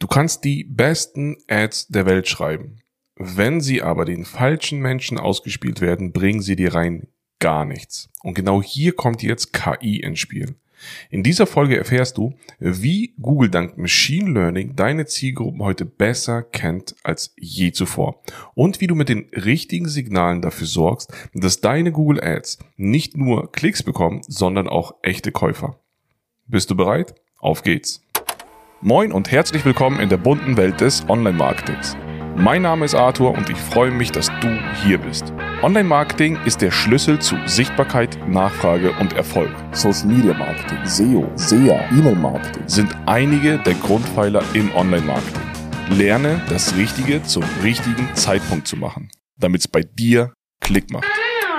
kannst die besten Ads der Welt schreiben. Wenn sie aber den falschen Menschen ausgespielt werden, bringen sie dir rein gar nichts. Und genau hier kommt jetzt KI ins Spiel. In dieser Folge erfährst du, wie Google dank Machine Learning deine Zielgruppen heute besser kennt als je zuvor und wie du mit den richtigen Signalen dafür sorgst, dass deine Google Ads nicht nur Klicks bekommen, sondern auch echte Käufer. Bist du bereit? Auf geht's! Moin und herzlich willkommen in der bunten Welt des Online-Marketings. Mein Name ist Arthur und ich freue mich, dass du hier bist. Online-Marketing ist der Schlüssel zu Sichtbarkeit, Nachfrage und Erfolg. Social-Media-Marketing, SEO, SEA, E-Mail-Marketing sind einige der Grundpfeiler im Online-Marketing. Lerne, das Richtige zum richtigen Zeitpunkt zu machen, damit es bei dir Klick macht.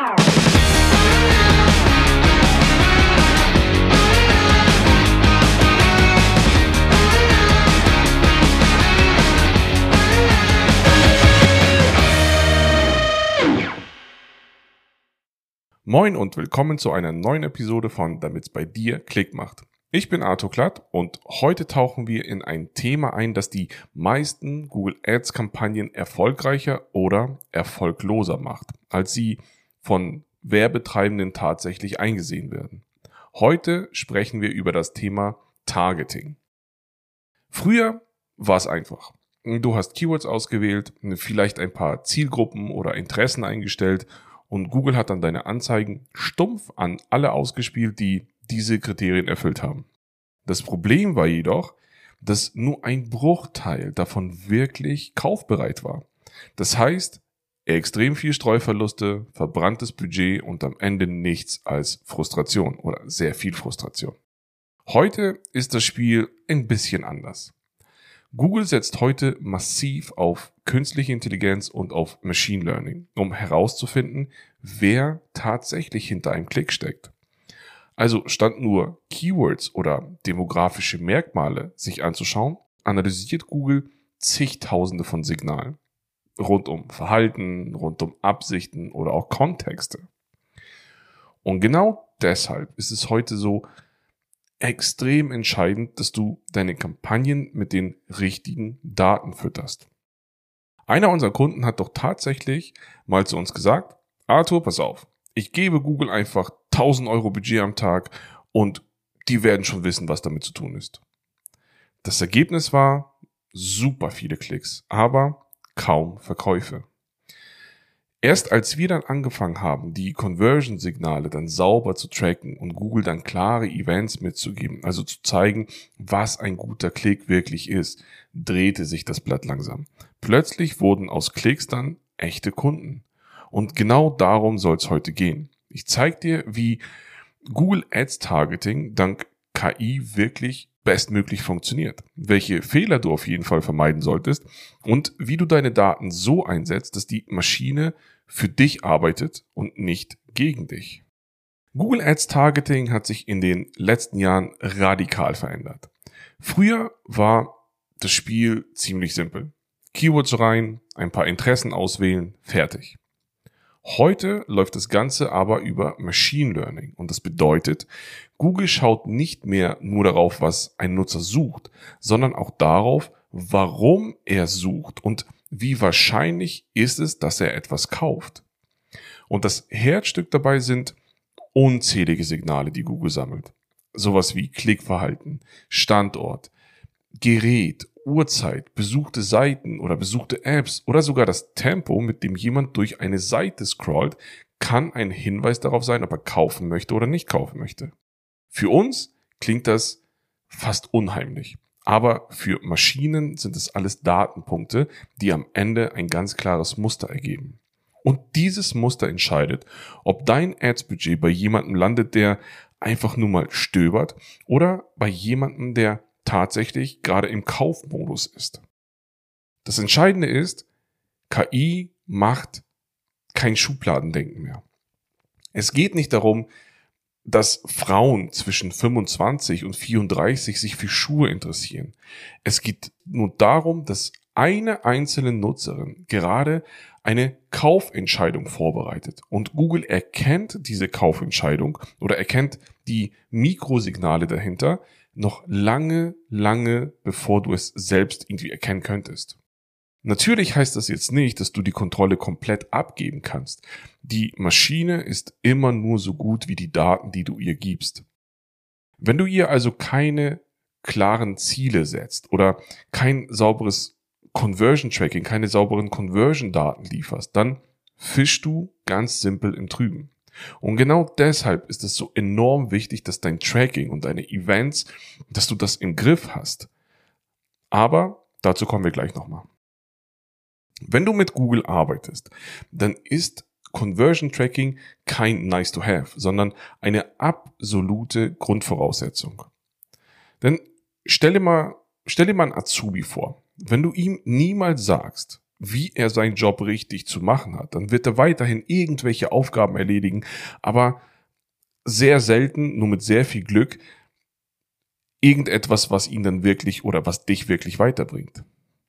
Moin und willkommen zu einer neuen Episode von Damit's bei dir Klick macht. Ich bin Arthur Klatt und heute tauchen wir in ein Thema ein, das die meisten Google Ads Kampagnen erfolgreicher oder erfolgloser macht, als sie von Werbetreibenden tatsächlich eingesehen werden. Heute sprechen wir über das Thema Targeting. Früher war es einfach. Du hast Keywords ausgewählt, vielleicht ein paar Zielgruppen oder Interessen eingestellt und Google hat dann deine Anzeigen stumpf an alle ausgespielt, die diese Kriterien erfüllt haben. Das Problem war jedoch, dass nur ein Bruchteil davon wirklich kaufbereit war. Das heißt, extrem viel Streuverluste, verbranntes Budget und am Ende nichts als Frustration oder sehr viel Frustration. Heute ist das Spiel ein bisschen anders. Google setzt heute massiv auf künstliche Intelligenz und auf Machine Learning, um herauszufinden, wer tatsächlich hinter einem Klick steckt. Also statt nur Keywords oder demografische Merkmale sich anzuschauen, analysiert Google zigtausende von Signalen. Rund um Verhalten, rund um Absichten oder auch Kontexte. Und genau deshalb ist es heute so extrem entscheidend, dass du deine Kampagnen mit den richtigen Daten fütterst. Einer unserer Kunden hat doch tatsächlich mal zu uns gesagt, Arthur, pass auf, ich gebe Google einfach 1.000 Euro Budget am Tag und die werden schon wissen, was damit zu tun ist. Das Ergebnis war super viele Klicks, aber kaum Verkäufe. Erst als wir dann angefangen haben, die Conversion-Signale dann sauber zu tracken und Google dann klare Events mitzugeben, also zu zeigen, was ein guter Klick wirklich ist, drehte sich das Blatt langsam. Plötzlich wurden aus Klicks dann echte Kunden. Und genau darum soll es heute gehen. Ich zeige dir, wie Google Ads Targeting dank KI wirklich bestmöglich funktioniert, welche Fehler du auf jeden Fall vermeiden solltest und wie du deine Daten so einsetzt, dass die Maschine für dich arbeitet und nicht gegen dich. Google Ads Targeting hat sich in den letzten Jahren radikal verändert. Früher war das Spiel ziemlich simpel. Keywords rein, ein paar Interessen auswählen, fertig. Heute läuft das Ganze aber über Machine Learning und das bedeutet, Google schaut nicht mehr nur darauf, was ein Nutzer sucht, sondern auch darauf, warum er sucht und wie wahrscheinlich ist es, dass er etwas kauft. Und das Herzstück dabei sind unzählige Signale, die Google sammelt. Sowas wie Klickverhalten, Standort, Gerät, Uhrzeit, besuchte Seiten oder besuchte Apps oder sogar das Tempo, mit dem jemand durch eine Seite scrollt, kann ein Hinweis darauf sein, ob er kaufen möchte oder nicht kaufen möchte. Für uns klingt das fast unheimlich, aber für Maschinen sind es alles Datenpunkte, die am Ende ein ganz klares Muster ergeben. Und dieses Muster entscheidet, ob dein Ads-Budget bei jemandem landet, der einfach nur mal stöbert oder bei jemandem, der tatsächlich gerade im Kaufmodus ist. Das Entscheidende ist, KI macht kein Schubladendenken mehr. Es geht nicht darum, dass Frauen zwischen 25 und 34 sich für Schuhe interessieren. Es geht nur darum, dass eine einzelne Nutzerin gerade eine Kaufentscheidung vorbereitet. Und Google erkennt diese Kaufentscheidung oder erkennt die Mikrosignale dahinter, noch lange, lange bevor du es selbst irgendwie erkennen könntest. Natürlich heißt das jetzt nicht, dass du die Kontrolle komplett abgeben kannst. Die Maschine ist immer nur so gut wie die Daten, die du ihr gibst. Wenn du ihr also keine klaren Ziele setzt oder kein sauberes Conversion Tracking, keine sauberen Conversion Daten lieferst, dann fischst du ganz simpel im Trüben. Und genau deshalb ist es so enorm wichtig, dass dein Tracking und deine Events, dass du das im Griff hast. Aber dazu kommen wir gleich nochmal. Wenn du mit Google arbeitest, dann ist Conversion Tracking kein nice to have, sondern eine absolute Grundvoraussetzung. Denn stell dir mal einen Azubi vor. Wenn du ihm niemals sagst, wie er seinen Job richtig zu machen hat, dann wird er weiterhin irgendwelche Aufgaben erledigen, aber sehr selten, nur mit sehr viel Glück, irgendetwas, was ihn dann wirklich oder was dich wirklich weiterbringt.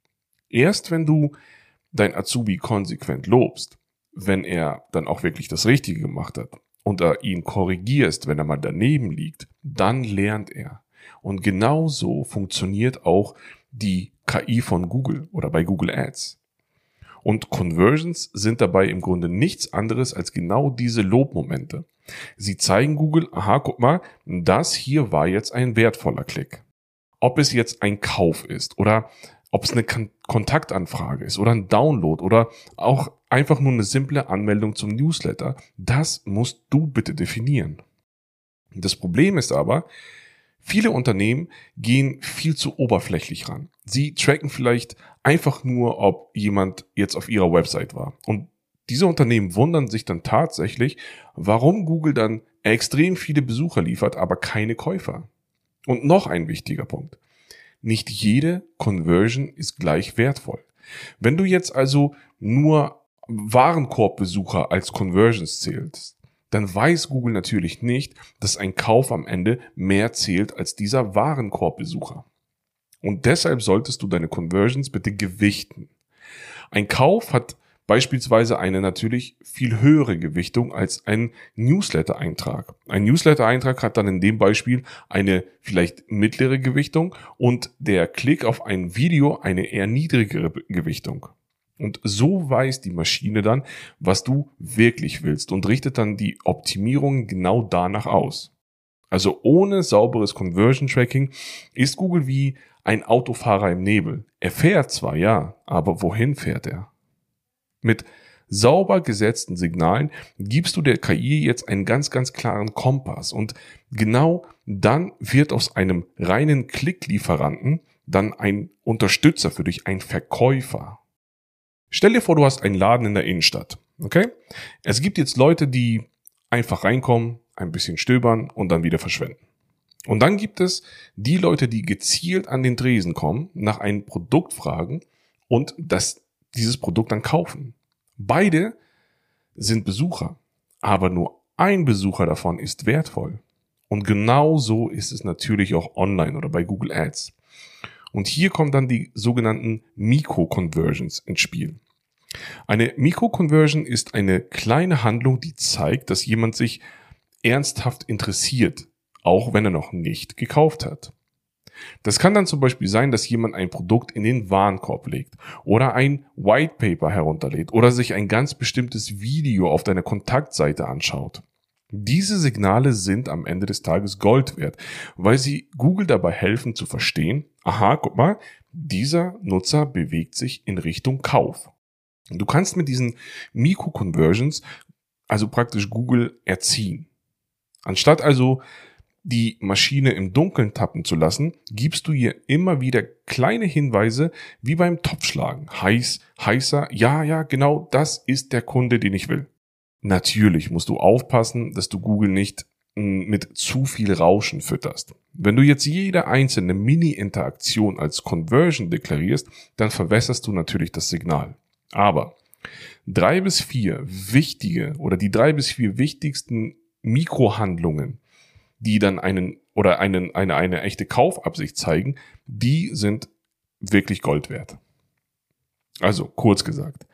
Erst wenn du dein Azubi konsequent lobst, wenn er dann auch wirklich das Richtige gemacht hat und ihn korrigierst, wenn er mal daneben liegt, dann lernt er. Und genau so funktioniert auch die KI von Google oder bei Google Ads. Und Conversions sind dabei im Grunde nichts anderes als genau diese Lobmomente. Sie zeigen Google, aha, guck mal, das hier war jetzt ein wertvoller Klick. Ob es jetzt ein Kauf ist oder ob es eine Kontaktanfrage ist oder ein Download oder auch einfach nur eine simple Anmeldung zum Newsletter, das musst du bitte definieren. Das Problem ist aber, viele Unternehmen gehen viel zu oberflächlich ran. Sie tracken vielleicht einfach nur, ob jemand jetzt auf ihrer Website war. Und diese Unternehmen wundern sich dann tatsächlich, warum Google dann extrem viele Besucher liefert, aber keine Käufer. Und noch ein wichtiger Punkt. Nicht jede Conversion ist gleich wertvoll. Wenn du jetzt also nur Warenkorbbesucher als Conversions zählst, dann weiß Google natürlich nicht, dass ein Kauf am Ende mehr zählt als dieser Warenkorbbesucher. Und deshalb solltest du deine Conversions bitte gewichten. Ein Kauf hat beispielsweise eine natürlich viel höhere Gewichtung als ein Newsletter-Eintrag. Ein Newsletter-Eintrag hat dann in dem Beispiel eine vielleicht mittlere Gewichtung und der Klick auf ein Video eine eher niedrigere Gewichtung. Und so weiß die Maschine dann, was du wirklich willst und richtet dann die Optimierung genau danach aus. Also ohne sauberes Conversion Tracking ist Google wie ein Autofahrer im Nebel. Er fährt zwar, ja, aber wohin fährt er? Mit sauber gesetzten Signalen gibst du der KI jetzt einen ganz, ganz klaren Kompass und genau dann wird aus einem reinen Klicklieferanten dann ein Unterstützer für dich, ein Verkäufer. Stell dir vor, du hast einen Laden in der Innenstadt, okay? Es gibt jetzt Leute, die einfach reinkommen, ein bisschen stöbern und dann wieder verschwinden. Und dann gibt es die Leute, die gezielt an den Tresen kommen, nach einem Produkt fragen und dieses Produkt dann kaufen. Beide sind Besucher, aber nur ein Besucher davon ist wertvoll. Und genau so ist es natürlich auch online oder bei Google Ads. Und hier kommen dann die sogenannten Mikro-Conversions ins Spiel. Eine Mikro-Conversion ist eine kleine Handlung, die zeigt, dass jemand sich ernsthaft interessiert, auch wenn er noch nicht gekauft hat. Das kann dann zum Beispiel sein, dass jemand ein Produkt in den Warenkorb legt oder ein White Paper herunterlädt oder sich ein ganz bestimmtes Video auf deiner Kontaktseite anschaut. Diese Signale sind am Ende des Tages Gold wert, weil sie Google dabei helfen zu verstehen, aha, guck mal, dieser Nutzer bewegt sich in Richtung Kauf. Du kannst mit diesen Mikro-Conversions also praktisch Google erziehen. Anstatt also die Maschine im Dunkeln tappen zu lassen, gibst du ihr immer wieder kleine Hinweise wie beim Topfschlagen. Heiß, heißer, ja, genau, das ist der Kunde, den ich will. Natürlich musst du aufpassen, dass du Google nicht mit zu viel Rauschen fütterst. Wenn du jetzt jede einzelne Mini-Interaktion als Conversion deklarierst, dann verwässerst du natürlich das Signal. Aber 3 bis 4 wichtige oder die 3 bis 4 wichtigsten Mikrohandlungen, die dann eine echte Kaufabsicht zeigen, die sind wirklich Gold wert. Also kurz gesagt,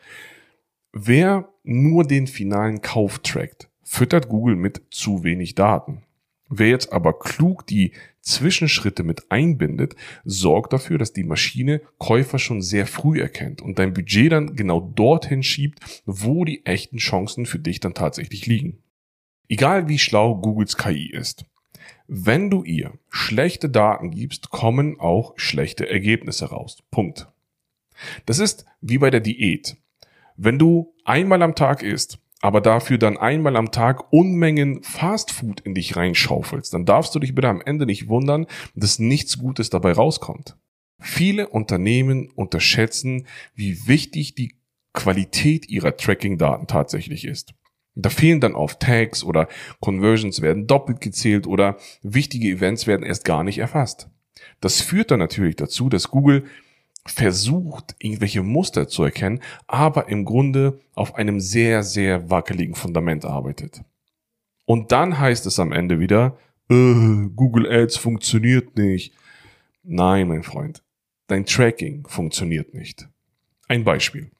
wer nur den finalen Kauf trackt, füttert Google mit zu wenig Daten. Wer jetzt aber klug die Zwischenschritte mit einbindet, sorgt dafür, dass die Maschine Käufer schon sehr früh erkennt und dein Budget dann genau dorthin schiebt, wo die echten Chancen für dich dann tatsächlich liegen. Egal wie schlau Googles KI ist, wenn du ihr schlechte Daten gibst, kommen auch schlechte Ergebnisse raus. Punkt. Das ist wie bei der Diät. Wenn du einmal am Tag isst, aber dafür dann einmal am Tag Unmengen Fastfood in dich reinschaufelst, dann darfst du dich bitte am Ende nicht wundern, dass nichts Gutes dabei rauskommt. Viele Unternehmen unterschätzen, wie wichtig die Qualität ihrer Tracking-Daten tatsächlich ist. Da fehlen dann oft Tags oder Conversions werden doppelt gezählt oder wichtige Events werden erst gar nicht erfasst. Das führt dann natürlich dazu, dass Google versucht, irgendwelche Muster zu erkennen, aber im Grunde auf einem sehr, sehr wackeligen Fundament arbeitet. Und dann heißt es am Ende wieder, Google Ads funktioniert nicht. Nein, mein Freund, dein Tracking funktioniert nicht. Ein Beispiel.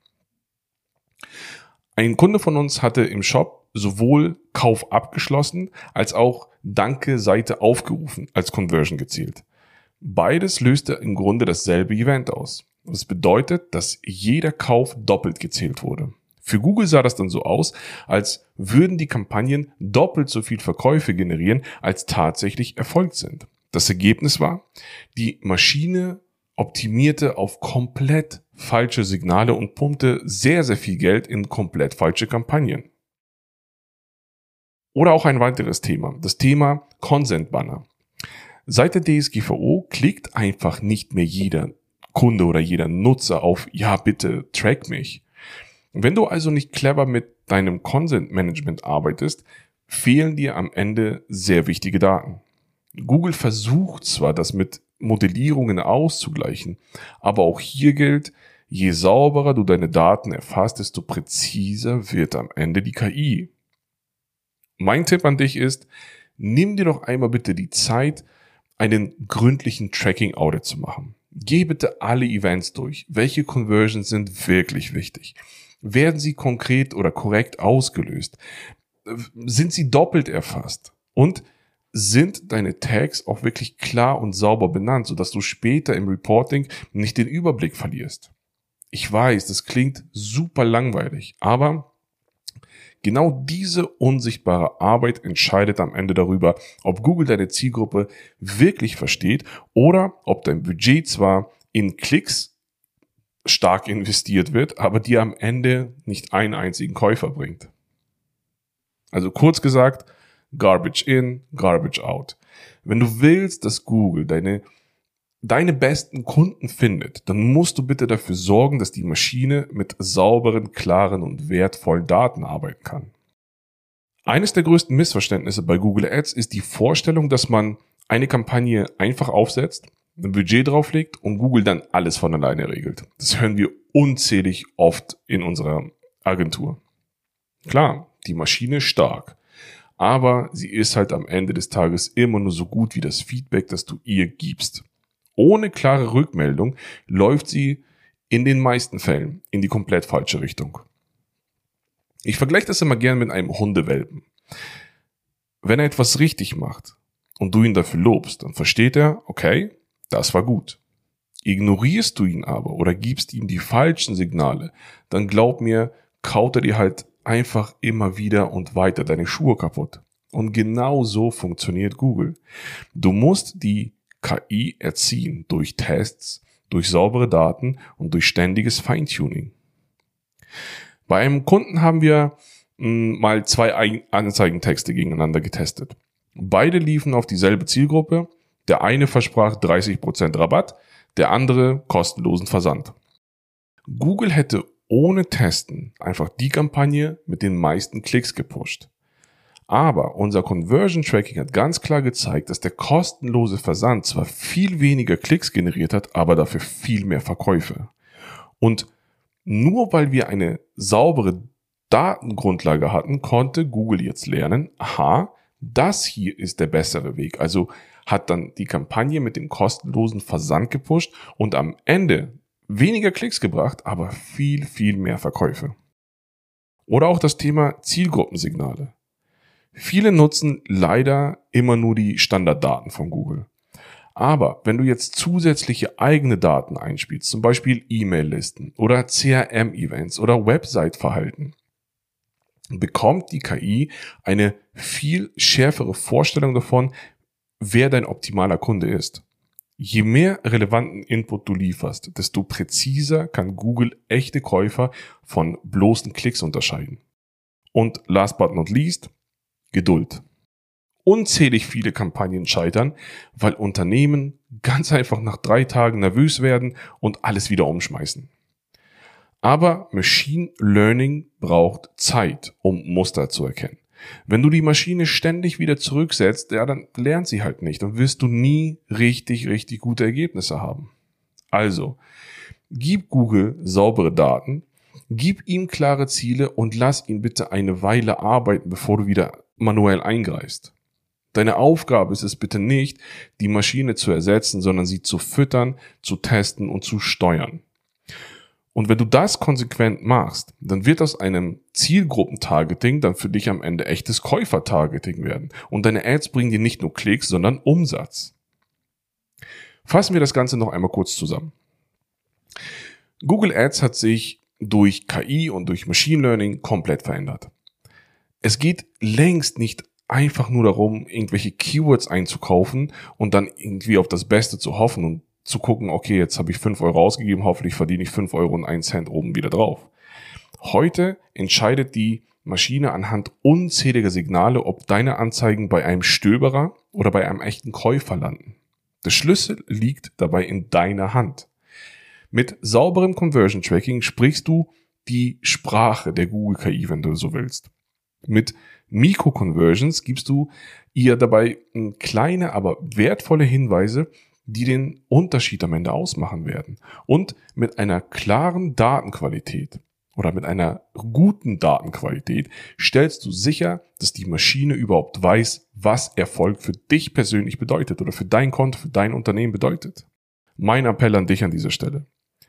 Ein Kunde von uns hatte im Shop sowohl Kauf abgeschlossen, als auch Danke-Seite aufgerufen als Conversion gezählt. Beides löste im Grunde dasselbe Event aus. Das bedeutet, dass jeder Kauf doppelt gezählt wurde. Für Google sah das dann so aus, als würden die Kampagnen doppelt so viel Verkäufe generieren, als tatsächlich erfolgt sind. Das Ergebnis war, die Maschine optimierte auf komplett falsche Signale und pumpte sehr, sehr viel Geld in komplett falsche Kampagnen. Oder auch ein weiteres Thema, das Thema Consent Banner. Seit der DSGVO klickt einfach nicht mehr jeder Kunde oder jeder Nutzer auf ja bitte track mich. Wenn du also nicht clever mit deinem Consent Management arbeitest, fehlen dir am Ende sehr wichtige Daten. Google versucht zwar, das mit Modellierungen auszugleichen, aber auch hier gilt, je sauberer du deine Daten erfasst, desto präziser wird am Ende die KI. Mein Tipp an dich ist, nimm dir doch einmal bitte die Zeit, einen gründlichen Tracking-Audit zu machen. Geh bitte alle Events durch. Welche Conversions sind wirklich wichtig? Werden sie konkret oder korrekt ausgelöst? Sind sie doppelt erfasst? Und sind deine Tags auch wirklich klar und sauber benannt, sodass du später im Reporting nicht den Überblick verlierst? Ich weiß, das klingt super langweilig, aber genau diese unsichtbare Arbeit entscheidet am Ende darüber, ob Google deine Zielgruppe wirklich versteht oder ob dein Budget zwar in Klicks stark investiert wird, aber dir am Ende nicht einen einzigen Käufer bringt. Also kurz gesagt, Garbage in, Garbage out. Wenn du willst, dass Google deine besten Kunden findet, dann musst du bitte dafür sorgen, dass die Maschine mit sauberen, klaren und wertvollen Daten arbeiten kann. Eines der größten Missverständnisse bei Google Ads ist die Vorstellung, dass man eine Kampagne einfach aufsetzt, ein Budget drauflegt und Google dann alles von alleine regelt. Das hören wir unzählig oft in unserer Agentur. Klar, die Maschine ist stark, aber sie ist halt am Ende des Tages immer nur so gut wie das Feedback, das du ihr gibst. Ohne klare Rückmeldung läuft sie in den meisten Fällen in die komplett falsche Richtung. Ich vergleiche das immer gerne mit einem Hundewelpen. Wenn er etwas richtig macht und du ihn dafür lobst, dann versteht er, okay, das war gut. Ignorierst du ihn aber oder gibst ihm die falschen Signale, dann glaub mir, kaut er dir halt einfach immer wieder und weiter deine Schuhe kaputt. Und genau so funktioniert Google. Du musst die KI erziehen durch Tests, durch saubere Daten und durch ständiges Feintuning. Bei einem Kunden haben wir mal 2 Anzeigentexte gegeneinander getestet. Beide liefen auf dieselbe Zielgruppe. Der eine versprach 30% Rabatt, der andere kostenlosen Versand. Google hätte ohne Testen einfach die Kampagne mit den meisten Klicks gepusht. Aber unser Conversion Tracking hat ganz klar gezeigt, dass der kostenlose Versand zwar viel weniger Klicks generiert hat, aber dafür viel mehr Verkäufe. Und nur weil wir eine saubere Datengrundlage hatten, konnte Google jetzt lernen, aha, das hier ist der bessere Weg. Also hat dann die Kampagne mit dem kostenlosen Versand gepusht und am Ende weniger Klicks gebracht, aber viel, viel mehr Verkäufe. Oder auch das Thema Zielgruppensignale. Viele nutzen leider immer nur die Standarddaten von Google. Aber wenn du jetzt zusätzliche eigene Daten einspielst, zum Beispiel E-Mail-Listen oder CRM-Events oder Website-Verhalten, bekommt die KI eine viel schärfere Vorstellung davon, wer dein optimaler Kunde ist. Je mehr relevanten Input du lieferst, desto präziser kann Google echte Käufer von bloßen Klicks unterscheiden. Und last but not least, Geduld. Unzählig viele Kampagnen scheitern, weil Unternehmen ganz einfach nach 3 Tagen nervös werden und alles wieder umschmeißen. Aber Machine Learning braucht Zeit, um Muster zu erkennen. Wenn du die Maschine ständig wieder zurücksetzt, ja, dann lernt sie halt nicht und wirst du nie richtig gute Ergebnisse haben. Also, gib Google saubere Daten, gib ihm klare Ziele und lass ihn bitte eine Weile arbeiten, bevor du wieder manuell eingreifst. Deine Aufgabe ist es bitte nicht, die Maschine zu ersetzen, sondern sie zu füttern, zu testen und zu steuern. Und wenn du das konsequent machst, dann wird aus einem Zielgruppentargeting dann für dich am Ende echtes Käufertargeting werden. Und deine Ads bringen dir nicht nur Klicks, sondern Umsatz. Fassen wir das Ganze noch einmal kurz zusammen. Google Ads hat sich durch KI und durch Machine Learning komplett verändert. Es geht längst nicht einfach nur darum, irgendwelche Keywords einzukaufen und dann irgendwie auf das Beste zu hoffen und zu gucken, okay, jetzt habe ich 5 Euro ausgegeben, hoffentlich verdiene ich 5 Euro und 1 Cent oben wieder drauf. Heute entscheidet die Maschine anhand unzähliger Signale, ob deine Anzeigen bei einem Stöberer oder bei einem echten Käufer landen. Der Schlüssel liegt dabei in deiner Hand. Mit sauberem Conversion Tracking sprichst du die Sprache der Google KI, wenn du so willst. Mit Mikro-Conversions gibst du ihr dabei kleine, aber wertvolle Hinweise, die den Unterschied am Ende ausmachen werden. Und mit einer klaren Datenqualität oder mit einer guten Datenqualität stellst du sicher, dass die Maschine überhaupt weiß, was Erfolg für dich persönlich bedeutet oder für dein Konto, für dein Unternehmen bedeutet. Mein Appell an dich an dieser Stelle: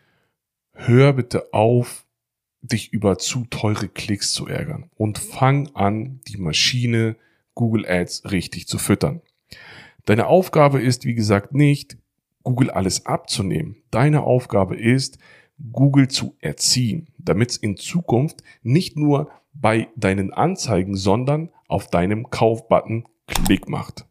Hör bitte auf, dich über zu teure Klicks zu ärgern und fang an, die Maschine Google Ads richtig zu füttern. Deine Aufgabe ist, wie gesagt, nicht, Google alles abzunehmen. Deine Aufgabe ist, Google zu erziehen, damit es in Zukunft nicht nur bei deinen Anzeigen, sondern auf deinem Kaufbutton Klick macht.